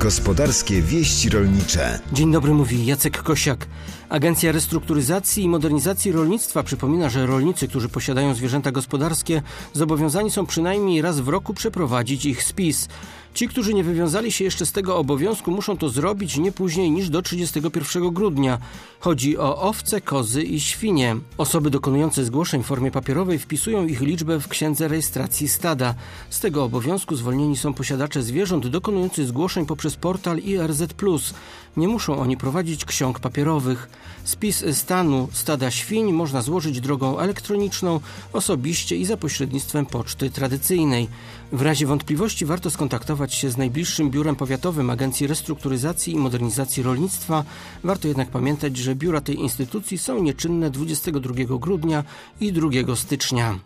Gospodarskie wieści rolnicze. Dzień dobry, mówi Jacek Kosiak. Agencja Restrukturyzacji i Modernizacji Rolnictwa przypomina, że rolnicy, którzy posiadają zwierzęta gospodarskie, zobowiązani są przynajmniej raz w roku przeprowadzić ich spis. Ci, którzy nie wywiązali się jeszcze z tego obowiązku, muszą to zrobić nie później niż do 31 grudnia. Chodzi o owce, kozy i świnie. Osoby dokonujące zgłoszeń w formie papierowej wpisują ich liczbę w księdze rejestracji stada. Z tego obowiązku zwolnieni są posiadacze zwierząt dokonujący zgłoszeń poprzez portal IRZ+. Nie muszą oni prowadzić ksiąg papierowych. Spis stanu stada świń można złożyć drogą elektroniczną, osobiście i za pośrednictwem poczty tradycyjnej. W razie wątpliwości warto skontaktować się z najbliższym biurem powiatowym Agencji Restrukturyzacji i Modernizacji Rolnictwa. Warto jednak pamiętać, że biura tej instytucji są nieczynne 22 grudnia i 2 stycznia.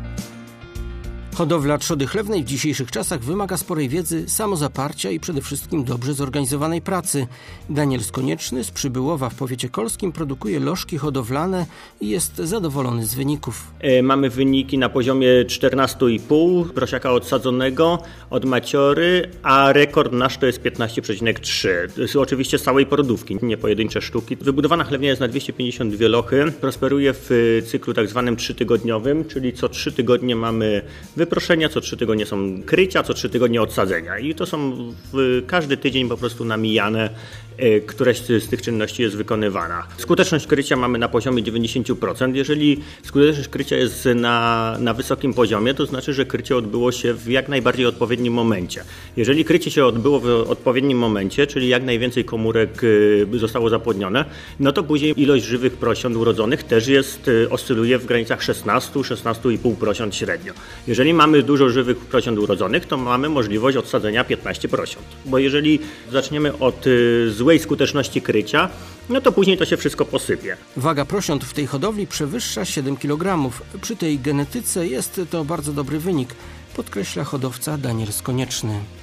Hodowla trzody chlewnej w dzisiejszych czasach wymaga sporej wiedzy, samozaparcia i przede wszystkim dobrze zorganizowanej pracy. Daniel Skonieczny z Przybyłowa w powiecie kolskim produkuje lożki hodowlane i jest zadowolony z wyników. Mamy wyniki na poziomie 14,5 prosiaka odsadzonego od maciory, a rekord nasz to jest 15,3. To jest oczywiście z całej porodówki, nie pojedyncze sztuki. Wybudowana chlewnia jest na 252 lochy. Prosperuje w cyklu tak zwanym 3-tygodniowym, czyli co 3 tygodnie mamy wyproszenia, co 3 tygodnie są krycia, co 3 tygodnie odsadzenia. I to są każdy tydzień po prostu namijane, któraś z tych czynności jest wykonywana. Skuteczność krycia mamy na poziomie 90%. Jeżeli skuteczność krycia jest na wysokim poziomie, to znaczy, że krycie odbyło się w jak najbardziej odpowiednim momencie. Jeżeli krycie się odbyło w odpowiednim momencie, czyli jak najwięcej komórek zostało zapłodnione, no to później ilość żywych prosiąt urodzonych też oscyluje w granicach 16-16,5 prosiąt średnio. Jeżeli mamy dużo żywych prosiąt urodzonych, to mamy możliwość odsadzenia 15 prosiąt. Bo jeżeli zaczniemy od złej skuteczności krycia, no to później to się wszystko posypie. Waga prosiąt w tej hodowli przewyższa 7 kg. Przy tej genetyce jest to bardzo dobry wynik, podkreśla hodowca Daniel Skonieczny.